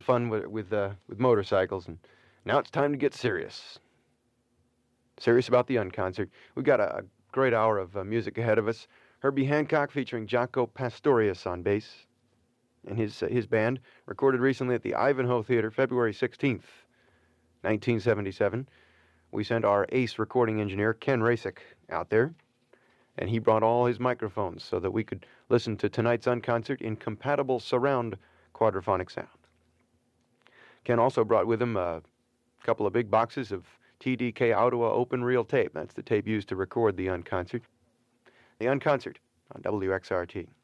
fun with motorcycles, and now it's time to get serious. Serious about the Unconcert. We've got a great hour of music ahead of us. Herbie Hancock featuring Jaco Pastorius on bass, and his band, recorded recently at the Ivanhoe Theater, February 16th, 1977. We sent our ace recording engineer, Ken Rasek, out there, and he brought all his microphones so that we could listen to tonight's Unconcert in compatible surround quadraphonic sound. Ken also brought with him a couple of big boxes of TDK Ottawa open reel tape. That's the tape used to record the Unconcert. The Unconcert on WXRT.